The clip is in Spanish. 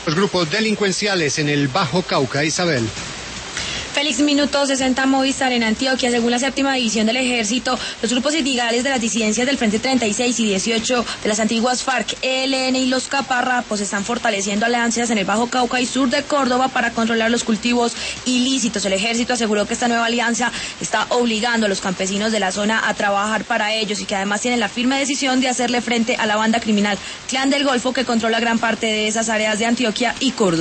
Los grupos delincuenciales en el Bajo Cauca, Isabel. Félix, minuto 60 Movistar en Antioquia. Según la séptima división del ejército, los grupos ilegales de las disidencias del Frente 36 y 18 de las antiguas FARC, ELN y los Caparra, pues están fortaleciendo alianzas en el Bajo Cauca y sur de Córdoba para controlar los cultivos ilícitos. El ejército aseguró que esta nueva alianza está obligando a los campesinos de la zona a trabajar para ellos y que además tienen la firme decisión de hacerle frente a la banda criminal Clan del Golfo, que controla gran parte de esas áreas de Antioquia y Córdoba.